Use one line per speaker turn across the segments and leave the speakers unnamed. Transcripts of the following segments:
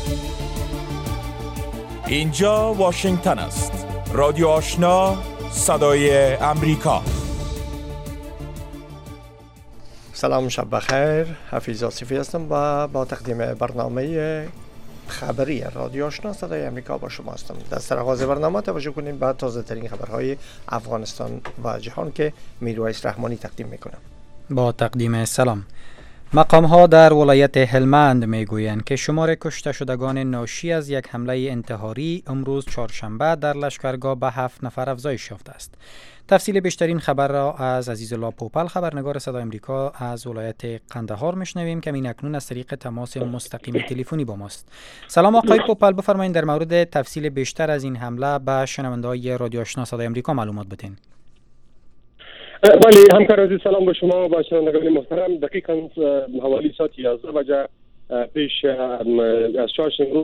اینجا واشنگتن است. رادیو آشنا، صدای امریکا.
سلام، شب بخیر. حفیظ آصفی هستم و با تقدیم برنامه خبری رادیو آشنا صدای امریکا با شما هستم. در سرآغاز برنامه توجه کنیم به تازه ترین خبرهای افغانستان و جهان که میرویس رحمانی تقدیم میکنه.
با تقدیم سلام. مقام‌ها در ولایت هلمند میگویند که شمار کشته شدگان ناشی از یک حمله انتحاری امروز چهارشنبه در لشکرگاه به 7 نفر افزایش یافته است. تفصیل بیشترین خبر را از عزیزالله پوپل، خبرنگار صدای امریکا از ولایت قندهار میشنویم که اکنون از طریق تماس مستقیم تلفنی با ماست. سلام آقای پوپل، بفرمایید در مورد تفصیل بیشتر از این حمله به شنونده‌های رادیو آشنا صدای امریکا معلومات بدین.
بله همکار عزیز، سلام به شما و شنوندگان محترم. دقیقاً حوالی ساعت 11 بجه پیش از چهارشنبه امروز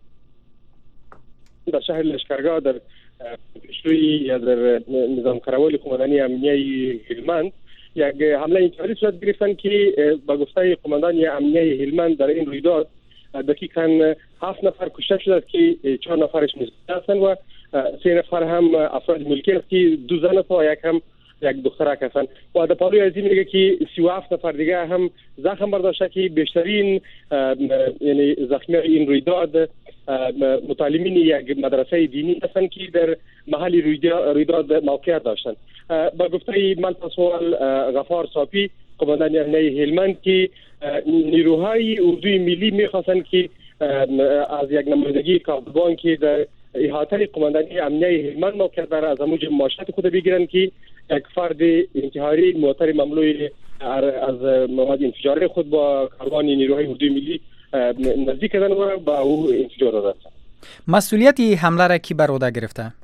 در شهر لشکرگاه در پیشروی یا در نظام کارول قماندانی امنیه هلمند یک حمله انتحاری صورت گرفتن که با گفته قماندان امنیه هلمند در این رویداد دقیقاً 7 نفر کشته شده است که 4 نفرش مصاب هستند و 3 نفر هم افراد ملکی است که 2 زن است و یک دخترک هستند و در پالوی از این میگه که 37 نفر دیگه هم زخم برداشته که بیشترین یعنی زخمی این رویداد متعلمین یک مدرسه دینی هستند که در محل رویداد موقعیت داشتند. با گفته ملتسوال غفار صافی قماندان امنیه هلمند که نیروهای اردوی ملی میخواستند که از یک نمایندگی کابلبان که در احاطه قماندانی امنیه هلمند موقعیت داره از اموج معاشرت خود بگیرند که یک فرد انتحاری معتر مملوی از مواد انفجاری خود با کاروان نیروهای اردوی ملی نزدیک کردن و با او انفجار دادند.
مسئولیت حمله را کی بر عهده گرفته؟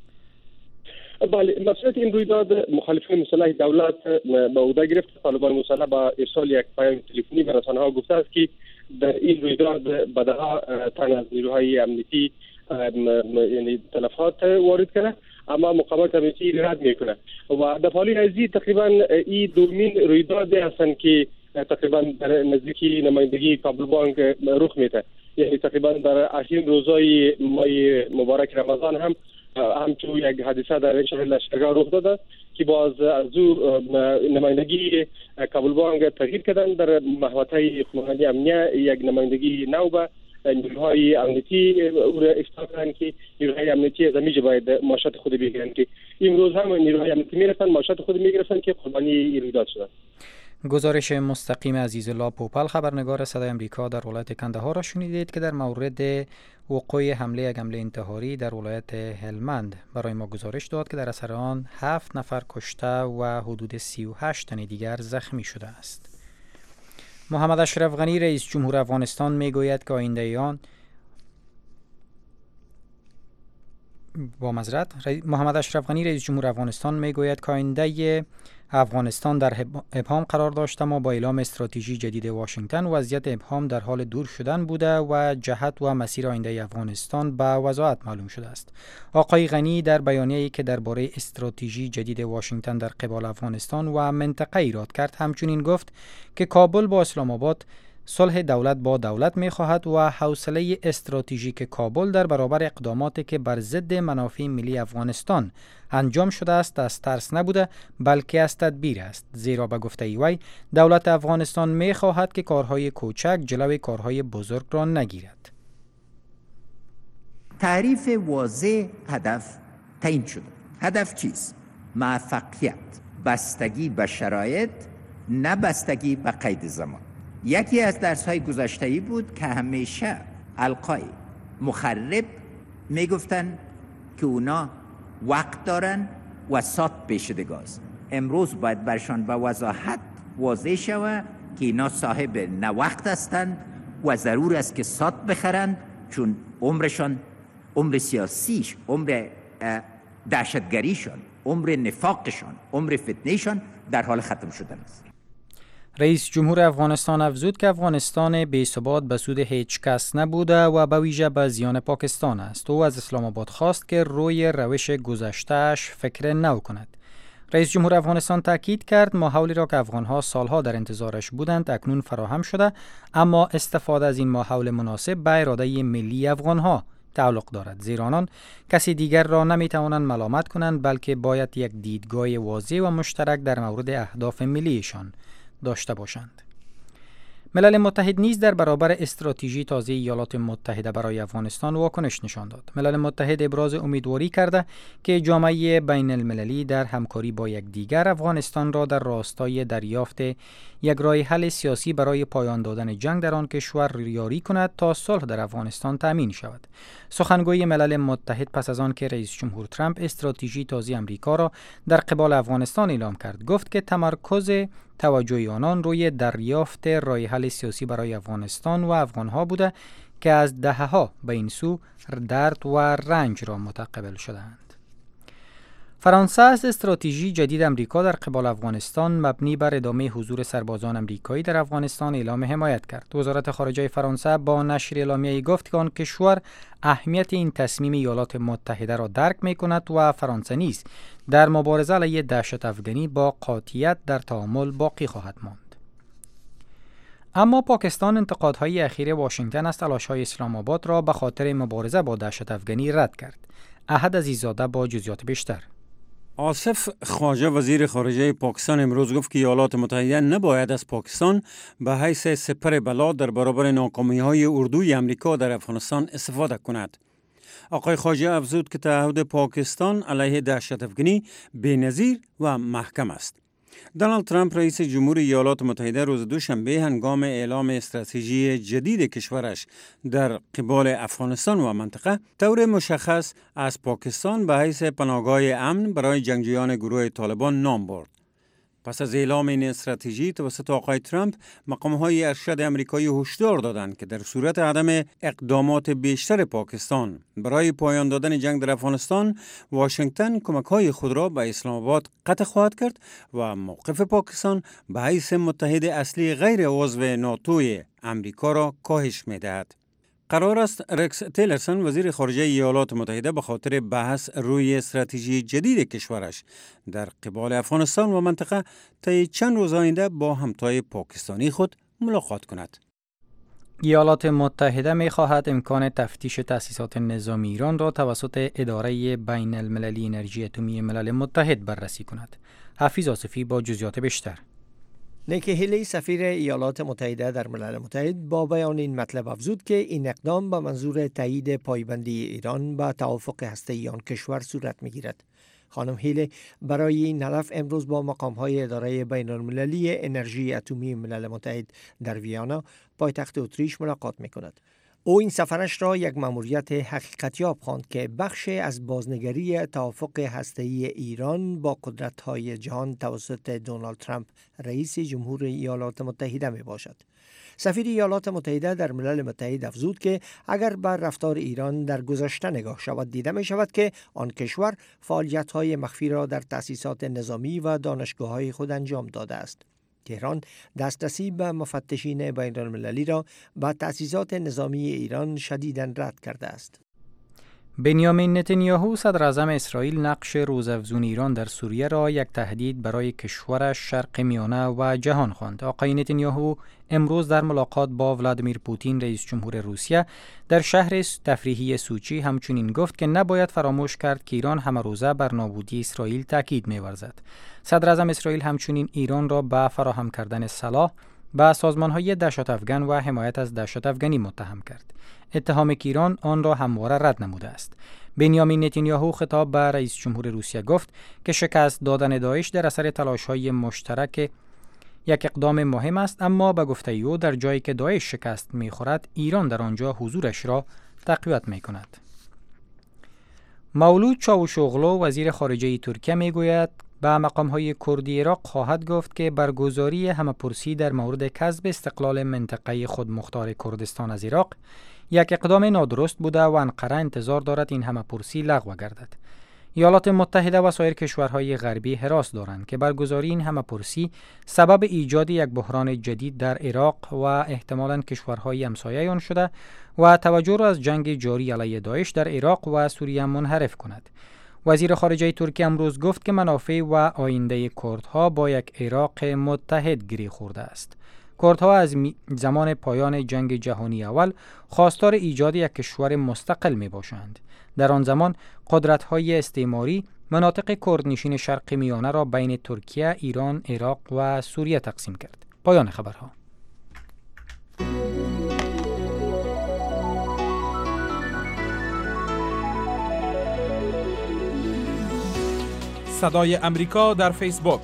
بله، مسئولیت این رویداد مخالفین مسلح دولت به عهده گرفت. طالبان مسلح با ارسال یک پیام تلفنی به رسانه‌ها گفته است که در این رویداد به ده‌ها تن از نیروهای امنیتی یعنی تلفات وارد کرده، اما مقامات امنیتی رد میکنه و در حالی ازی تقریبا این دومین رویداد هستند که تقریبا در نزدیکی نمایندگی کابل بانک رخ میده. یعنی تقریبا در اخرین روزهای ماه مبارک رمضان هم همچون یک حادثه در شهر لشکرگاه رخ داده که باز از نمایندگی کابل بانک تغییر کردن در محوطه قماندانی امنیه یک نمایندگی نو به نیروهای امنیتی او را افتاد کردن که نیروهای امنیتی از همیشه باید معاشرت خود بگیرند که امروز هم نیروهای امنیتی میرسن معاشرت خود میگرفتن که قربانی رویداد شدن.
گزارش مستقیم عزیزالله پوپل، خبرنگار صدای امریکا در ولایت قندهار را شنیدید که در مورد وقوع حمله انتحاری در ولایت هلمند برای ما گزارش داد که در اثر آن 7 نفر کشته و حدود 38 تن دیگر زخمی شده است. محمد اشرف غنی رئیس جمهور افغانستان میگوید که آینده افغانستان در ابهام قرار داشته، اما با اعلام استراتژی جدید واشنگتن وضعیت ابهام در حال دور شدن بوده و جهت و مسیر آینده افغانستان به وضاحت معلوم شده است. آقای غنی در بیانیه‌ای که درباره استراتژی جدید واشنگتن در قبال افغانستان و منطقه ایراد کرد همچنین گفت که کابل با اسلام آباد صلح دولت با دولت می‌خواهد و حوصله استراتژیک کابل در برابر اقداماتی که بر ضد منافع ملی افغانستان انجام شده است از ترس نبوده بلکه از تدبیر است، زیرا به گفته وی دولت افغانستان می‌خواهد که کارهای کوچک جلوی کارهای بزرگ را نگیرد.
تعریف واضح هدف تعیین شده. هدف چیست؟ موفقیت، بستگی به شرایط، نه بستگی به قید زمان. یکی از درس‌های گذشته‌ای بود که همیشه القای مخرب میگفتن که اونا وقت دارن و سات پیشده گاز. امروز باید برشان به وضاحت واضح شود که اینا صاحب نه وقت هستند و ضرور است که سات بخرند، چون عمرشان، عمر سیاسیش، عمر دهشتگریشان، عمر نفاقشان، عمر فتنهشان در حال ختم شدن است.
رئیس جمهور افغانستان افزود که افغانستان بی‌ثبات به سود هیچ کس نبوده و به ویژه به زیان پاکستان است. او از اسلام آباد خواست که روی روش گذشته‌اش فکر نو کند. رئیس جمهور افغانستان تاکید کرد ماحولی را که افغانها سالها در انتظارش بودند اکنون فراهم شده، اما استفاده از این ماحول مناسب به اراده ملی افغانها تعلق دارد، زیرا آنان کسی دیگر را نمیتوانند ملامت کنند، بلکه باید یک دیدگاه واضح و مشترک در مورد اهداف ملیشان داشته باشند. ملل متحد نیز در برابر استراتژی تازه ایالات متحده برای افغانستان واکنش نشان داد. ملل متحد ابراز امیدواری کرده که جامعه بین المللی در همکاری با یکدیگر افغانستان را در راستای دریافت یک راه حل سیاسی برای پایان دادن جنگ در آن کشور یاری کند تا صلح در افغانستان تامین شود. سخنگوی ملل متحد پس از آن که رئیس جمهور ترامپ استراتژی تازه آمریکا را در قبال افغانستان اعلام کرد، گفت که تمرکز توجه آنان روی دریافت راه حل سیاسی برای افغانستان و افغانها بوده که از دهه‌ها به این سو درد و رنج را متقبل شدند. فرانسه از استراتژی جدید آمریکا در قبال افغانستان مبنی بر ادامه حضور سربازان آمریکایی در افغانستان اعلام حمایت کرد. وزارت خارجه فرانسه با نشر اعلامیه‌ای گفت که آن کشور اهمیت این تصمیم ایالات متحده را درک می‌کند و فرانسه نیز در مبارزه علیه دهشت افغانی با قاطعیت در تعامل باقی خواهد ماند. اما پاکستان انتقادهای اخیر واشنگتن از تلاش‌های اسلام آباد را به خاطر مبارزه با دهشت افغانی رد کرد. احد عزیزاده با جزئیات بیشتر.
آصف خواجه وزیر خارجه پاکستان امروز گفت که ایالات متحده نباید از پاکستان به حیث سپر بلا در برابر ناکامی‌های اردوی امریکا در افغانستان استفاده کند. آقای خواجه افزود که تعهد پاکستان علیه دهشت افغانی بی‌نظیر و محکم است. دونالد ترامپ رئیس جمهور ایالات متحده روز دوشنبه هنگام اعلام استراتژی جدید کشورش در قبال افغانستان و منطقه طور مشخص از پاکستان به حیث پناهگاه امن برای جنگجویان گروه طالبان نام برد. پس از اعلام این استراتژی توسط آقای ترامپ، مقام‌های ارشد آمریکایی هشدار دادند که در صورت عدم اقدامات بیشتر پاکستان برای پایان دادن جنگ در افغانستان، واشنگتن کمک‌های خود را به اسلام آباد قطع خواهد کرد و موقف پاکستان به حیث متحد اصلی غیر عضو ناتو آمریکا را کاهش می‌دهد. قرار است رکس تیلرسون وزیر خارجه ایالات متحده به خاطر بحث روی استراتژی جدید کشورش در قبال افغانستان و منطقه طی چند روز آینده با همتای پاکستانی خود ملاقات کند.
ایالات متحده می خواهد امکان تفتیش تأسیسات نظامی ایران را توسط اداره بین المللی انرژی اتمی ملل متحد بررسی کند. حفیظ آصفی با جزئیات بیشتر.
نیکی هیلی سفیر ایالات متحده در ملل متحد با بیان این مطلب افزود که این اقدام به منظور تایید پایبندی ایران به توافق هسته‌ای آن کشور صورت می‌گیرد. خانم هیلی برای این هدف امروز با مقام‌های اداره بین المللی انرژی اتمی ملل متحد در ویانا پایتخت اتریش ملاقات می‌کند. او این سفرش را یک مأموریت حقیقتیاب خواند که بخشی از بازنگری توافق هسته‌ای ایران با قدرت‌های جهان توسط دونالد ترامپ رئیس جمهور ایالات متحده می باشد. سفیر ایالات متحده در ملل متحد افزود که اگر بر رفتار ایران در گذشته نگاه شود، دیده می شود که آن کشور فعالیت‌های مخفی را در تأسیسات نظامی و دانشگاه‌های خود انجام داده است. تهران دسترسی به مفتشین بین المللی را به تأسیسات نظامی ایران شدیداً رد کرده است.
بنیامین نتانیاهو صدر اعظم اسرائیل نقش روزافزون ایران در سوریه را یک تهدید برای کشورش شرق میانه و جهان خواند. آقای نتانیاهو امروز در ملاقات با ولادیمیر پوتین رئیس جمهور روسیه در شهر تفریحی سوچی همچنین گفت که نباید فراموش کرد که ایران همه روزه بر نابودی اسرائیل تاکید می‌ورزد. صدر اعظم اسرائیل همچنین ایران را به فراهم کردن سلاح به سازمان‌های دهشت افغان و حمایت از دهشت افغانی متهم کرد. اتهامی که ایران آن را همواره رد نموده است. بنیامین نتانیاهو خطاب به رئیس جمهور روسیه گفت که شکست دادن داعش در اثر تلاش‌های مشترک یک اقدام مهم است، اما به گفته او در جایی که داعش شکست می‌خورد، ایران در آنجا حضورش را تقویت می‌کند. مولود چاوشوغلو وزیر خارجه ترکیه می‌گوید به مقام‌های کردی عراق خواهد گفت که برگزاری همه‌پرسی در مورد کسب استقلال منطقه خودمختار کردستان از عراق یک اقدام نادرست بوده و انقره انتظار دارد این همه‌پرسی لغو گردد. ایالات متحده و سایر کشورهای غربی حراس دارند که برگزاری این همه‌پرسی سبب ایجاد یک بحران جدید در عراق و احتمالاً کشورهای همسایه آن شده و توجه را از جنگ جاری علیه داعش در عراق و سوریه منحرف کند. وزیر خارجه ترکیه امروز گفت که منافع و آینده کردها با یک عراق متحد گره خورده است. کردها از زمان پایان جنگ جهانی اول خواستار ایجاد یک کشور مستقل می باشند. در آن زمان قدرت‌های استعماری مناطق کردنشین شرق میانه را بین ترکیه، ایران، عراق و سوریه تقسیم کرد. پایان خبرها.
صدای امریکا در فیسبوک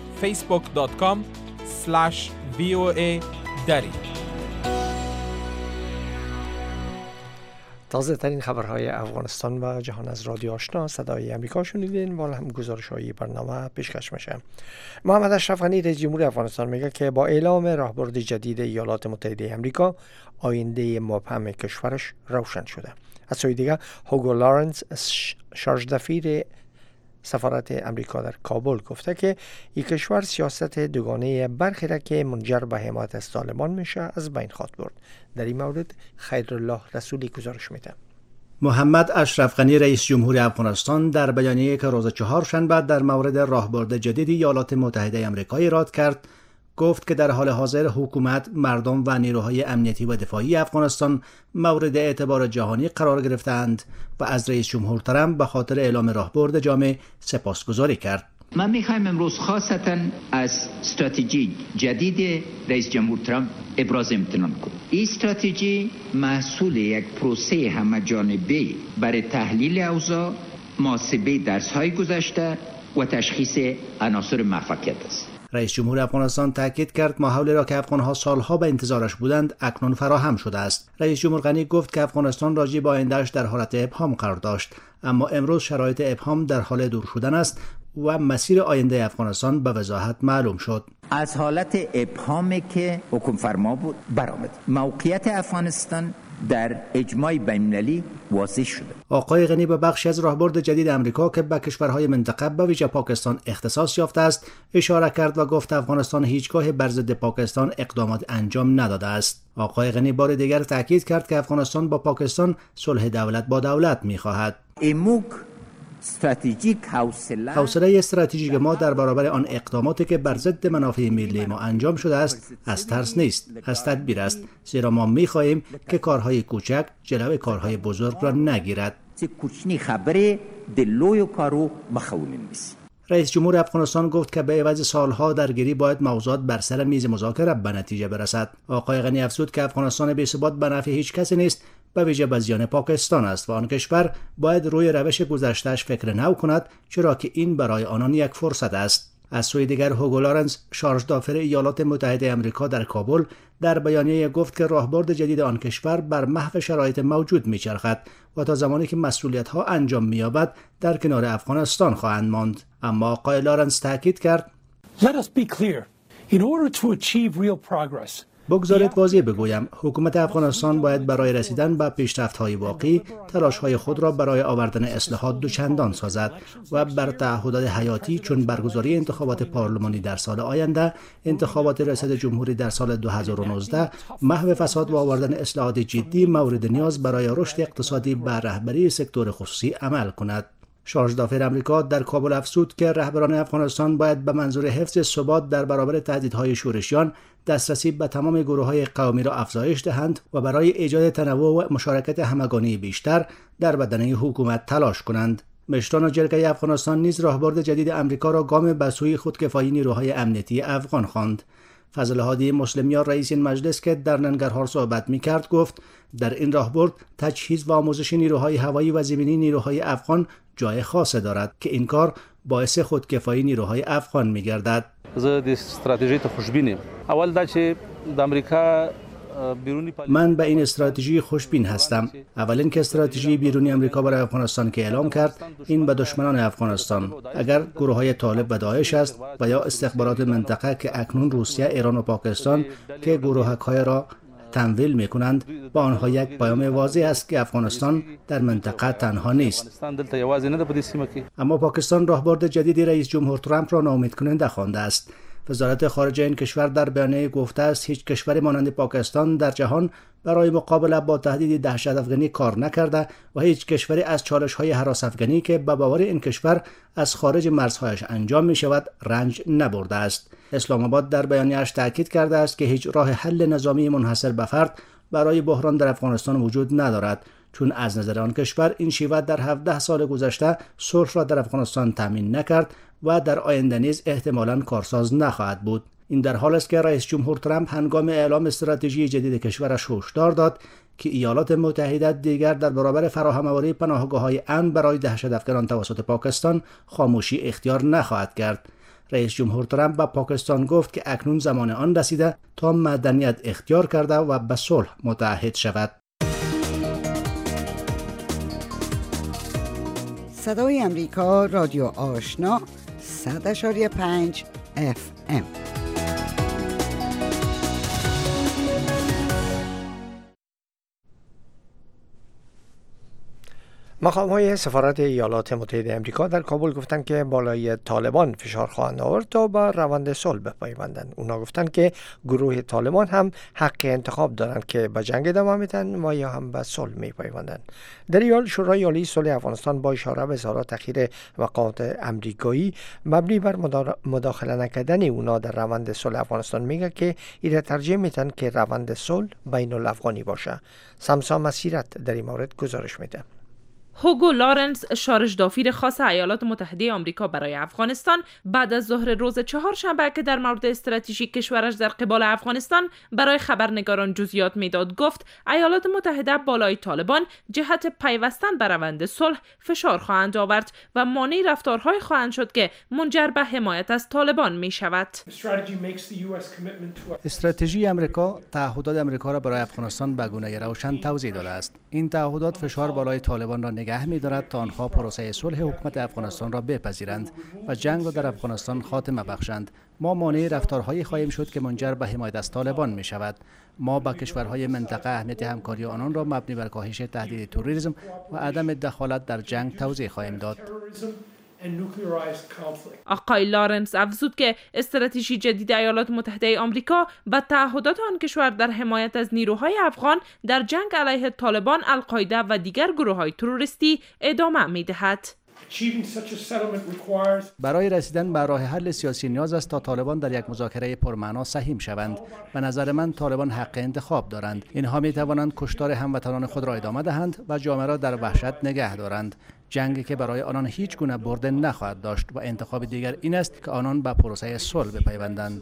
facebook.com/VOA دری.
تازه ترین خبرهای افغانستان و جهان از رادیو آشنا صدای امریکا شنیدین. والا هم گزارش‌های برنامه پیشکش میشه. محمد اشرف غنی رئیس جمهور افغانستان میگه که با اعلام راهبرد جدید ایالات متحده آمریکا آینده مبهم کشورش روشن شده. از سوی دیگه هوگو لارنس شارژ دفیر سفارت امریکا در کابل گفته که یک کشور سیاست دوگانه برخی را که منجر به حمایت از طالبان میشه از بین خواهد برد. در این مورد خیرالله رسولی گزارش میده.
محمد اشرف غنی رئیس جمهور افغانستان در بیانیه‌ای که روز چهارشنبه در مورد راهبرد جدید ایالات متحده آمریکا ایراد کرد، گفت که در حال حاضر حکومت، مردم و نیروهای امنیتی و دفاعی افغانستان مورد اعتبار جهانی قرار گرفتند و از رئیس جمهور ترامپ به خاطر اعلام راهبرد جامع سپاسگزاری کرد.
من میخوایم امروز خاصتا از استراتژی جدید رئیس جمهور ترامپ ابراز امتنان کنم. این استراتژی محصول یک پروسه همه‌جانبه برای تحلیل اوضاع، محاسبه درس‌های گذشته و تشخیص عناصر موفقیت است.
رئیس جمهور افغانستان تاکید کرد ماحولی را که افغان‌ها سالها به انتظارش بودند اکنون فراهم شده است. رئیس جمهور غنی گفت که افغانستان راجع به آینده‌اش در حالت ابهام قرار داشت، اما امروز شرایط ابهام در حال دور شدن است و مسیر آینده افغانستان به وضاحت معلوم شد.
از حالت ابهامی که حکم فرما بود برآمد. موقعیت افغانستان در اجماع بین‌المللی واضح شده.
آقای غنی به بخشی از راهبرد جدید امریکا که به کشورهای منطقه به ویژه پاکستان اختصاص یافته است اشاره کرد و گفت افغانستان هیچگاه بر ضد پاکستان اقدامات انجام نداده است. آقای غنی بار دیگر تاکید کرد که افغانستان با پاکستان صلح دولت با دولت می‌خواهد. حوصله استراتژیک ما در برابر آن اقداماتی که بر ضد منافع ملی ما انجام شده است از ترس نیست، از تدبیر است، زیرا ما می‌خواهیم که کارهای کوچک جلوی کارهای بزرگ را نگیرد. رئیس جمهور افغانستان گفت که به عوض سالها درگیری باید موضوعات بر سر میز مذاکره به نتیجه برسد. آقای غنی افزود که افغانستان بی‌ثبات به نفع هیچ کسی نیست، به ویژه به زیان پاکستان است و آن کشور باید روی روش گذشته‌اش فکر نو کند، چرا که این برای آنان یک فرصت است. از سوی دیگر هوگو لارنس شارژ دافر ایالات متحده آمریکا در کابل در بیانیه گفت که راهبرد جدید آن کشور بر محو شرایط موجود می‌چرخد و تا زمانی که مسئولیت‌ها انجام می‌یابد در کنار افغانستان خواهند ماند. اما آقای لارنس تاکید کرد بگذارید واضح بگویم حکومت افغانستان باید برای رسیدن به پیشرفت‌های واقعی تلاش‌های خود را برای آوردن اصلاحات دوچندان سازد و بر تعهدات حیاتی چون برگزاری انتخابات پارلمانی در سال آینده، انتخابات ریاست جمهوری در سال 2019، محو فساد و آوردن اصلاحات جدی مورد نیاز برای رشد اقتصادی بر رهبری سکتور خصوصی عمل کند. شارژ دافر امریکا در کابل افزود که رهبران افغانستان باید به منظور حفظ ثبات در برابر تهدیدهای شورشیان دسترسی به تمام گروه‌های قومی را افزایش دهند و برای ایجاد تنوع و مشارکت همگانی بیشتر در بدنه حکومت تلاش کنند. مشران جرگه افغانستان نیز راهبرد جدید امریکا را گام به سوی خودکفایی نیروهای امنیتی افغان خواند. فضل هادی مسلمیان رئیس این مجلس که در ننگرهار صحبت می‌کرد گفت در این راهبرد تجهیز و آموزش نیروهای هوایی و زمینی نیروهای افغان جای خاصی دارد که این کار باعث خودکفایی نیروهای افغان می‌گردد.
زه د استراتژی ته خوشبینم. اول دا چې د امریکا
من به این استراتژی خوشبین هستم. اولین که استراتژی بیرونی امریکا برای افغانستان که اعلام کرد این به دشمنان افغانستان، اگر گروه‌های طالب و داعش است و یا استخبارات منطقه که اکنون روسیه، ایران و پاکستان که گروه‌های را تمویل می‌کنند، با آنها یک پیام واضح است که افغانستان در منطقه تنها نیست. اما پاکستان راهبرد جدید رئیس جمهور ترامپ را ناامیدکننده خوانده است. وزارت خارجه این کشور در بیانیه گفته است هیچ کشوری مانند پاکستان در جهان برای مقابله با تهدید دهشت افغانی کار نکرده و هیچ کشوری از چالش‌های هراس افغانی که به باور این کشور از خارج مرزهایش انجام می شود رنج نبرده است. اسلام آباد در بیانیه‌اش تاکید کرده است که هیچ راه حل نظامی منحصر به فرد برای بحران در افغانستان وجود ندارد، چون از نظر آن کشور این شیوه در 17 سال گذشته صلح را در افغانستان تامین نکرد و در آینده نیز احتمالاً کارساز نخواهد بود. این در حالی است که رئیس جمهور ترامپ هنگام اعلام استراتژی جدید کشورش هشدار داد که ایالات متحده دیگر در برابر فراهم‌آوری پناهگاه‌های امن برای دهشت افغانان توسط پاکستان خاموشی اختیار نخواهد کرد. رئیس جمهور ترامپ به پاکستان گفت که اکنون زمان آن رسیده تا مدنیت اختیار کرده و به صلح متعهد شود.
صدای امریکا، رادیو آشنا، 100.5 FM.
مقام‌های سفارت ایالات متحده آمریکا در کابل گفتند که بالای طالبان فشار خواهند آورد تا به روند صلح بپیوندند. اونا گفتند که گروه طالبان هم حق انتخاب دارند که به جنگ ادامه میدن و یا هم به صلح میپیوندند. در این حال شورای عالی صلح افغانستان با اشاره به اظهارات اخیر مقامات آمریکایی مبنی بر مداخله نکردن اونا در روند صلح افغانستان میگه که اینا ترجیح میدن که روند صلح بین الافغانی باشه. سمسا مسیرت در این مورد گزارش میده.
هوگو لارنس، شارژدافیر خاص ایالات متحده آمریکا برای افغانستان، بعد از ظهر روز چهارشنبه که در مورد استراتژی کشورش در قبال افغانستان برای خبرنگاران جزئیات میداد گفت ایالات متحده بالای طالبان جهت پیوستن به روند صلح فشار خواهند آورد و مانع رفتارهای خواهند شد که منجر به حمایت از طالبان می شود.
استراتژی آمریکا تعهدات آمریکا را برای افغانستان به گونه روشن توضیح داده است. این تعهدات فشار بالای طالبان را نگه می‌دارد تا آنها پروسه صلح حکومت افغانستان را بپذیرند و جنگ را در افغانستان خاتمه بخشند. ما مانع رفتارهایی خواهیم شد که منجر به حمایت از طالبان می شود. ما با کشورهای منطقه اهمیت همکاری آنان را مبنی بر کاهش تهدید تروریسم و عدم دخالت در جنگ توضیح خواهیم داد.
آقای لارنس افزود که استراتژی جدید ایالات متحده آمریکا به تعهدات آن کشور در حمایت از نیروهای افغان در جنگ علیه طالبان، القاعده و دیگر گروه‌های تروریستی ادامه می‌دهد.
برای رسیدن به راه حل سیاسی نیاز است تا طالبان در یک مذاکره پرمعنا سهیم شوند. به نظر من طالبان حق انتخاب دارند. اینها می توانند کشتار هموطنان خود را ادامه دهند و جامعه را در وحشت نگه دارند. جنگی که برای آنان هیچ گونه برده نخواهد داشت و انتخاب دیگر این است که آنان به پروسه صلح بپیوندند.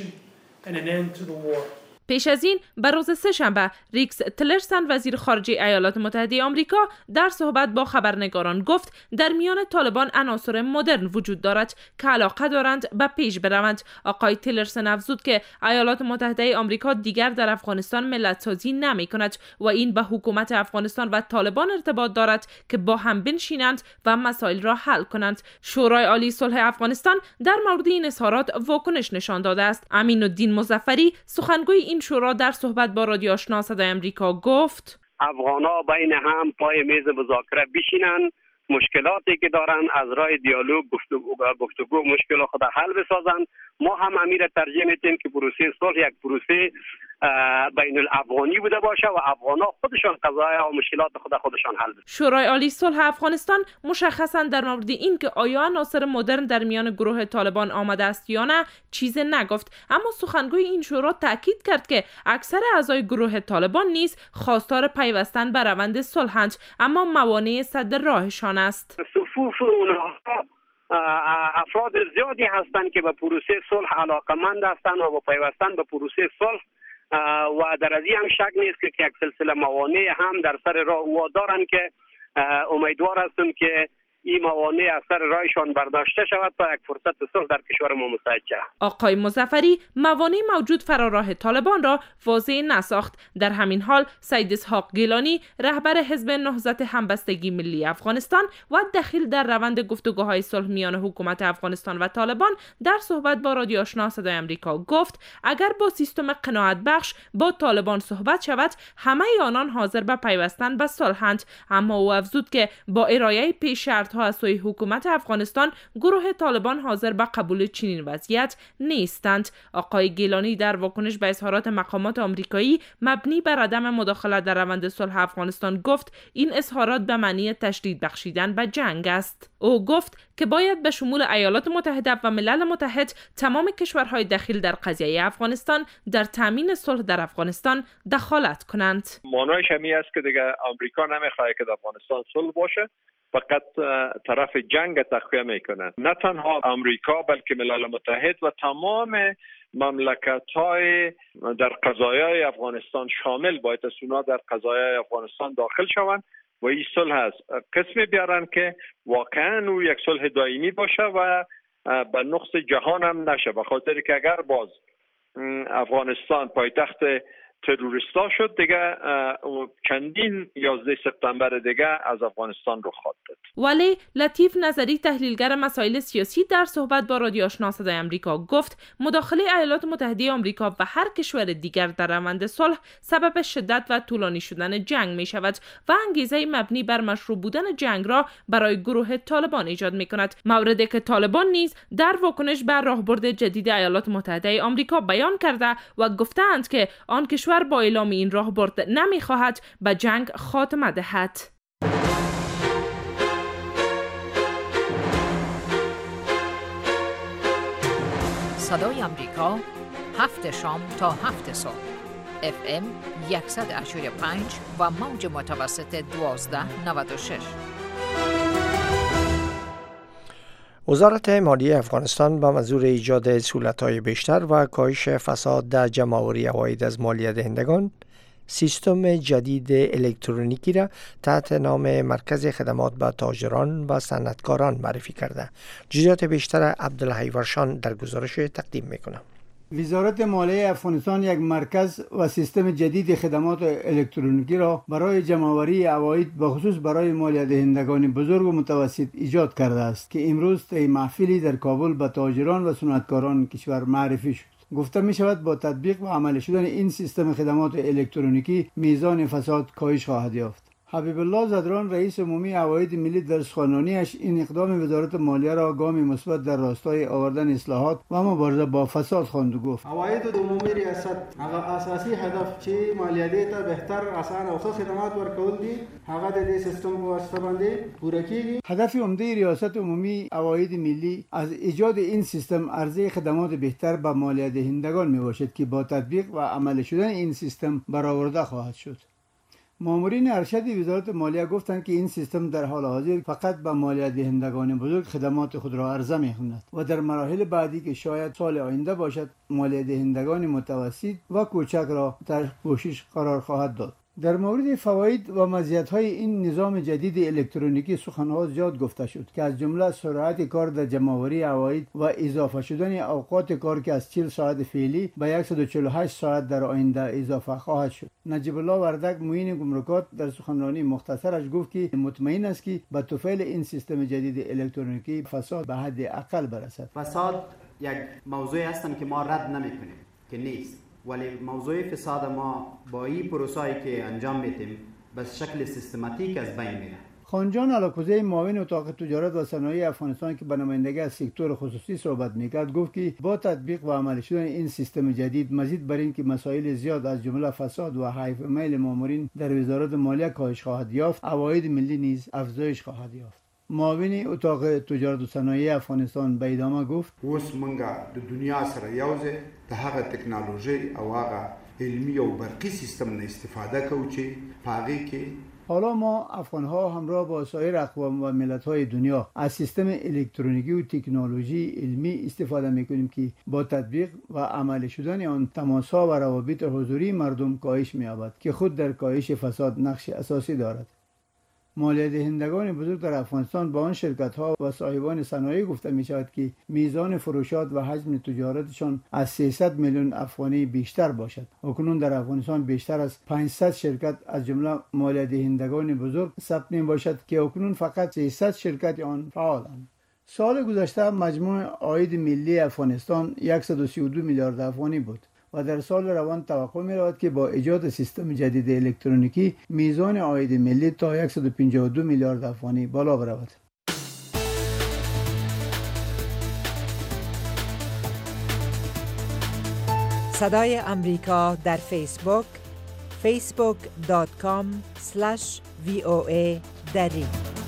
پیش از این بر روز سه‌شنبه ریکس تلرسن وزیر خارجه ایالات متحده آمریکا در صحبت با خبرنگاران گفت در میان طالبان عناصر مدرن وجود دارد که علاقه دارند به پیش بروند. آقای تلرسن افزود که ایالات متحده آمریکا دیگر در افغانستان ملت‌سازی نمی‌کند و این به حکومت افغانستان و طالبان ارتباط دارد که با هم بنشینند و مسائل را حل کنند. شورای عالی صلح افغانستان در مورد این اظهارات واکنش نشان داده است. امین الدین مظفری، سخنگوی این شورا، در صحبت با رادیو آشنا صدای آمریکا گفت
افغانا بین هم پای میز مذاکره بشینند، مشکلاتی که دارن از راه دیالوگ گفتگو مشکل خود حل بسازند. ما هم امیر ترجیح میدیم که پروسه صلح یک پروسه بین الافغانی بوده باشه و افغانا خودشان قضایا و مشکلات خودشان حل بکنند.
شورای عالی صلح افغانستان مشخصا در مورد این که آیا عناصر مدرن در میان گروه طالبان آمده است یا نه چیز نگفت، اما سخنگوی این شورا تاکید کرد که اکثر اعضای گروه طالبان نیز خواستار پیوستن به روند صلحند، اما موانع سد راهشان است.
صفوف اونها افراد زیادی هستند که به پروسه صلح علاقمند هستند و با پیوستن به پروسه صلح و در از این هم شک نیست که یک سلسله موانع هم در سر راه وادارند که امیدوار هستم که این موانع از سر راهشان برداشته شود تا یک فرصت صلح در کشور ما مساعد شود.
آقای مظفری موانع موجود فراراه طالبان را واضح نساخت. در همین حال سید اسحاق گیلانی، رهبر حزب نهضت همبستگی ملی افغانستان و دخیل در روند گفتگوهای صلح میان حکومت افغانستان و طالبان، در صحبت با رادیو آشنا صدای آمریکا گفت اگر با سیستم قناعت بخش با طالبان صحبت شود همه آنان حاضر به پیوستن به صلحند، اما او افزود که با ارائه پیش شرط نبردها از سوی حکومت افغانستان، گروه طالبان حاضر به قبول چنین وضعیت نیستند. آقای گیلانی در واکنش به اظهارات مقامات آمریکایی مبنی بر عدم مداخلت در روند صلح افغانستان گفت این اظهارات به معنی تشدید بخشیدن به جنگ است. او گفت که باید به شمول ایالات متحده و ملل متحد تمام کشورهای دخیل در قضیه افغانستان در تامین صلح در افغانستان دخالت کنند.
معنایش همی است که دیگه آمریکا نمیخواد که در افغانستان صلح باشه، فقط طرف جنگ تقویه میکنه. نه تنها آمریکا بلکه ملل متحد و تمام مملکت‌های در قضایای افغانستان شامل باید اونا در قضایای افغانستان داخل شوند و این صلح هست قسمی بیارن که واقعا او یک صلح دائمی باشه و به نقص جهان هم نشه، به خاطر که اگر باز افغانستان پایتخت تروریستا شد دیگه چندین 11 سپتامبر دیگه از افغانستان رخ خواهد داد.
ولی لطیف نظری تحلیلگر مسائل سیاسی در صحبت با رادیو آشنا صدای آمریکا گفت مداخله ایالات متحده آمریکا و هر کشور دیگر در روند صلح سبب شدت و طولانی شدن جنگ می شود و انگیزه مبنی بر مشروع بودن جنگ را برای گروه طالبان ایجاد می کند. موردی که طالبان نیز در واکنش بر راهبرد جدید ایالات متحده آمریکا بیان کرده و گفتند که آن کشور با اعلام این راهبرد نمی‌خواهد به جنگ خاتمه دهد.
صدای آمریکا 7 شام تا 7 صبح FM 100.5 و موج متوسط 1296.
وزارت مالیه افغانستان به منظور ایجاد سهولت‌های بیشتر و کاهش فساد در جمع‌آوری عواید از مالیه دهندگان سیستم جدید الکترونیکی را تحت نام مرکز خدمات به تاجران و صنعتکاران معرفی کرده. جزئیات بیشتر عبدالحی ورشان در گزارش تقدیم می‌کنم.
وزارت مالیه افغانستان یک مرکز و سیستم جدید خدمات الکترونیکی را برای جمع‌آوری عواید به خصوص برای مالیه دهندگان بزرگ و متوسط ایجاد کرده است که امروز طی محفلی در کابل به تاجران و صنعتکاران کشور معرفی شد. گفته می شود با تطبیق و عملی شدن این سیستم خدمات الکترونیکی میزان فساد کاهش خواهد یافت. حبیب الله زدران رئیس عمومی عواید ملی در سخنرانی‌اش این اقدام وزارت مالیه را گامی مثبت در راستای آوردن اصلاحات و مبارزه با فساد خواند و گفت
عواید عمومی ریاست هغه اساسي هدف چې مالیاتي ته بهتر اسانه او ښه خدمات ورکول دي هغه د دې سیستم په واسطه باندې پوره کیږي.
هدف عمده ریاست عمومی عواید ملی از ایجاد این سیستم عرضه خدمات بهتر به مالیه دهندگان می باشد که با تطبیق و عمل شدن این سیستم برآورده خواهد شد. مامورین ارشد وزارت مالیه گفتند که این سیستم در حال حاضر فقط به مالیه دهندگان بزرگ خدمات خود را عرضه می‌کند و در مراحل بعدی که شاید سال آینده باشد مالیه دهندگان متوسط و کوچک را در کوشش قرار خواهد داد. در مورد فواید و مزیت‌های این نظام جدید الکترونیکی سخن‌ها زیاد گفته شد که از جمله سرعت کار در جمع‌آوری عواید و اضافه شدن اوقات کار که از 40 ساعت فعلی به 148 ساعت در آینده اضافه خواهد شد. نجیب الله وردک معین گمرکات در سخنرانی مختصرش گفت که مطمئن است که با توفیل این سیستم جدید الکترونیکی فساد به حد اقل برسد.
فساد یک موضوعی هستن که ما رد نمی‌کنیم که نیست، ولی موضوع فساد ما با این پروسه‌ای که انجام میدیم به شکل سیستماتیک از بین میره.
خانجان علاکوزی معاون اتاق تجارت و صنایع افغانستان که به نمایندگی از سکتور خصوصی صحبت میکرد گفت که با تطبیق و عملی شدن این سیستم جدید مزید بر این که مسائل زیاد از جمله فساد و حیف میل مامورین در وزارت مالیه کاهش خواهد یافت، عواید ملی نیز افزایش خواهد یافت. معاون اتاق تجارت و صنایع افغانستان به ادامه گفت
اوس مونږه د دنیا سره یوځای د هغه تکنالوژي او هغه علمی او برقی سیستم نه استفاده کوو چې پاغي کې
حالا ما افغان‌ها همراه با سایر اقوام و ملت‌های دنیا از سیستم الکترونیکی و تکنولوژی علمی استفاده می‌کنیم که با تطبیق و عملی شدن آن تماس‌ها و روابط حضوری مردم کاهش می‌یابد که خود در کاهش فساد نقش اساسی دارد. مالیه دهندگان بزرگ در افغانستان با آن شرکت‌ها و صاحبان صنایع گفته می‌شود که میزان فروشات و حجم تجارتشان از 300 میلیون افغانی بیشتر باشد. اکنون در افغانستان بیشتر از 500 شرکت از جمله مالیه دهندگان بزرگ ثبت می‌باشد که اکنون فقط 300 شرکت آن فعالند. سال گذشته مجموع عاید ملی افغانستان 132 میلیارد افغانی بود و در سال روان توقع می رود که با ایجاد سیستم جدید الکترونیکی میزان عاید ملی تا 152 میلیارد افغانی بالا برود.
صدای امریکا در فیسبوک facebook.com/VOA دری.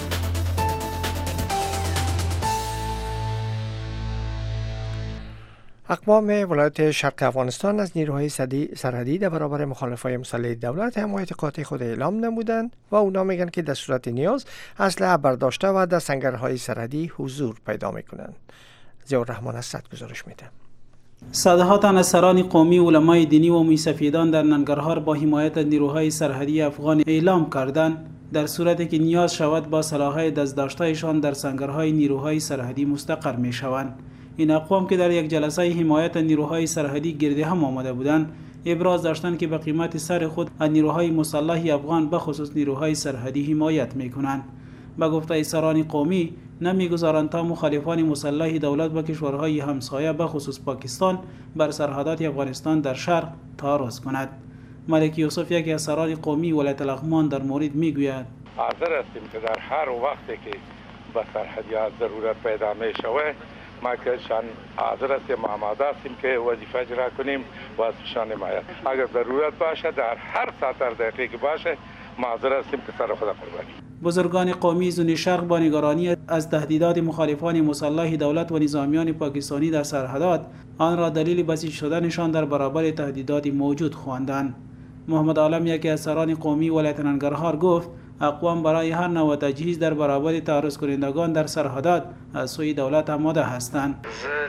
اقوام ولایت شرق افغانستان از نیروهای سرحدی در برابر مخالفای مسلح دولت حمایت قاطع خود اعلام نمودند و اونا میگن که در صورت نیاز اسلحه برداشته و در سنگرهای سرحدی حضور پیدا میکنند. ضیاء الرحمن اسد گزارش میده.
صدها تن از سران قومی، علمای دینی و موسفیدان در ننگرهار با حمایت نیروهای سرحدی افغان اعلام کردند در صورتی که نیاز شود با سلاح‌های دست‌داشته‌شان در سنگرهای نیروهای سرحدی مستقر می‌شوند. این اقوام که در یک جلسه حمایت نیروهای سرحدی گرد هم آمده بودند، ابراز داشتند که به قیمت سر خود از نیروهای مسلح افغان به خصوص نیروهای سرحدی حمایت می‌کنند. به گفته سران قومی، نمی‌گذارند تا مخالفان مسلح دولت با کشورهای همسایه به خصوص پاکستان بر سرحدات افغانستان در شرق تعرض کند. ملک یوسف، یکی از سران قومی ولایت لغمان، در مورد میگوید:
حاضر هستیم که در هر وقتی که به سرحدیات ضرورت پیدا می شود ما که شان حاضر هستیم، آماده هستیم که وظیفه اجرا کنیم و از شان حمایت. اگر ضرورت باشه در هر ساعت دقیقه که باشه ما حاضر هستیم که سر خود قربانی.
بزرگان قومی زون شرق با نگرانی از تهدیدات مخالفان مسلح دولت و نظامیان پاکستانی در سرحدات آن را دلیل بسیج شدنشان در برابر تهدیدات موجود خواندند. محمد عالم، یکی از سران قومی ولایت ننگرهار، گفت اقوام برای هر نوع تجهیز در برابر تعرض کنندگان در سرحدات از سوی دولت آماده هستند.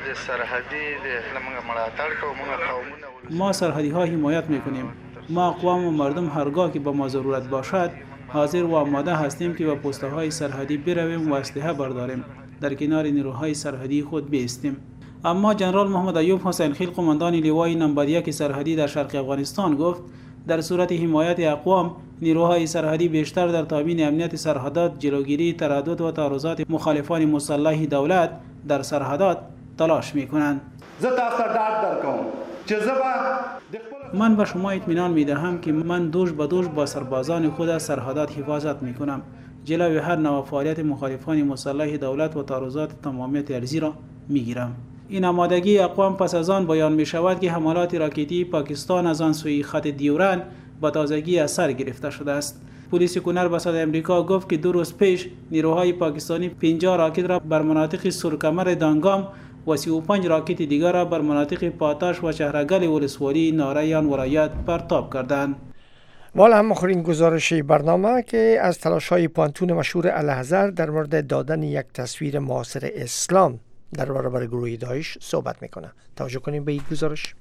ما سرحدی ها حمایت میکنیم. ما اقوام و مردم هرگاه که به ما ضرورت باشد حاضر و آماده هستیم که به پسته های سرحدی برویم و اسلحه برداریم، در کنار نیروهای سرحدی خود بایستیم. اما جنرال محمد ایوب حسین خیل، قماندان لوای نمبر 1 سرحدی در شرق افغانستان، گفت در صورت حمایت اقوام، نیروهای سرحدی بیشتر در تامین امنیت سرحدات، جلوگیری تردد و تعرضات مخالفان مسلح دولت در سرحدات تلاش میکنند. من به شما اطمینان میدهم که من دوش به دوش با سربازان خود از سرحدات حفاظت میکنم. جلوی هر نوع فعالیت مخالفان مسلح دولت و تعرضات تمامیت ارضی را میگیرم. این آمادگی اقوام پس از آن بیان می شود که حملات راکتی پاکستان از آن سوی خط دیورند با تازگی از سر گرفته شده است. پلیس کنر به صدای امریکا گفت که 2 روز پیش نیروهای پاکستانی 50 راکت را بر مناطق سرکمر دانگام و 35 راکت دیگر را بر مناطق پاتاش و شهرگل ولسوالی نارایان ولایت پرتاب کردند.
والا هم آخرین گزارش برنامه که از تلاش‌های پانتون مشهور الازهر در مورد دادن یک تصویر معاصر اسلام در برابر گروه داعش صحبت میکنه. توجه کنیم به این گزارش.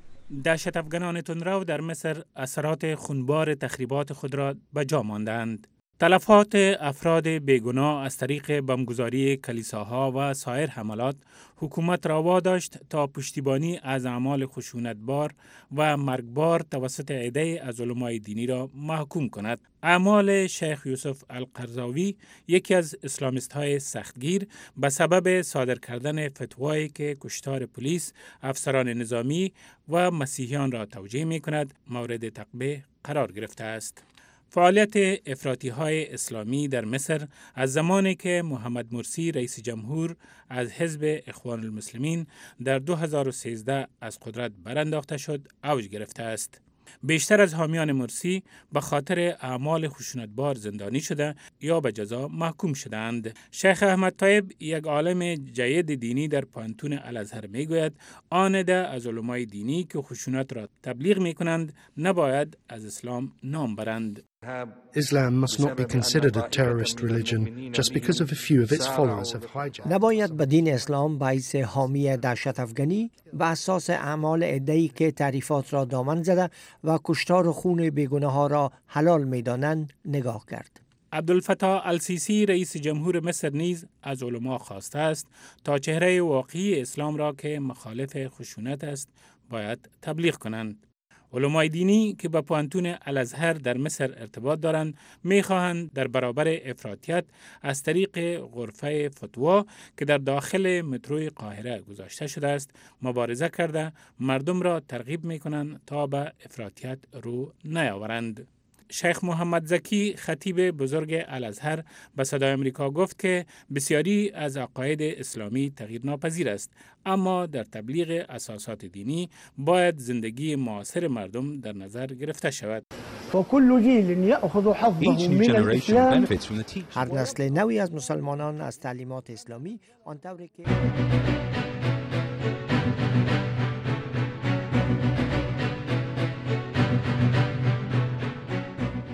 دهشت افغانان تندرو در مصر اثرات خونبار تخریبات خود را به جا ماندند. تلفات افراد بیگناه از طریق بمبگذاری کلیساها و سایر حملات حکومت را واداشت تا پشتیبانی از اعمال خشونتبار و مرگبار توسط عده از علمای دینی را محکوم کند. اعمال شیخ یوسف القرضاوی، یکی از اسلامیست های سختگیر، به سبب صادر کردن فتوایی که کشتار پلیس، افسران نظامی و مسیحیان را توجیه می کند، مورد تعقیب قرار گرفته است. فعالیت افراطی‌های اسلامی در مصر از زمانی که محمد مرسی رئیس جمهور از حزب اخوان المسلمین در 2013 از قدرت برانداخته شد اوج گرفته است. بیشتر از حامیان مرسی به خاطر اعمال خشونتبار زندانی شده یا به جزا محکوم شدند. شیخ احمد طیب، یک عالم جید دینی در پانتون الازهر، میگوید آنده از علمای دینی که خشونت را تبلیغ میکنند نباید از اسلام نام برند.
Islam must not be considered a terrorist religion just because of a few of its followers have hijacked.
نباید به دین اسلام باعث حامی دهشت افغانی به اساس اعمال عده‌ای که تعریفات را دامن زده و کشتار و خون بیگناه ها را حلال می‌دانند نگاه کرد.
عبدالفتاح السیسی رئیس جمهور مصر نیز از علما خواسته است تا چهره واقعی اسلام را که مخالف خشونت است باید تبلیغ کنند. علمای دینی که به پانتون الازهر در مصر ارتباط دارند می‌خواهند در برابر افراطیت از طریق غرفه فتوا که در داخل متروی قاهره گذاشته شده است مبارزه کرده مردم را ترغیب می‌کنند تا به افراطیت رو نیاورند. شیخ محمد زکی خطیب بزرگ الازهر به صدای آمریکا گفت که بسیاری از عقاید اسلامی تغییر ناپذیر است، اما در تبلیغ اساسات دینی باید زندگی معاصر مردم در نظر گرفته شود.
هر نسل نوی از مسلمانان از تعلیمات اسلامی آن طوری که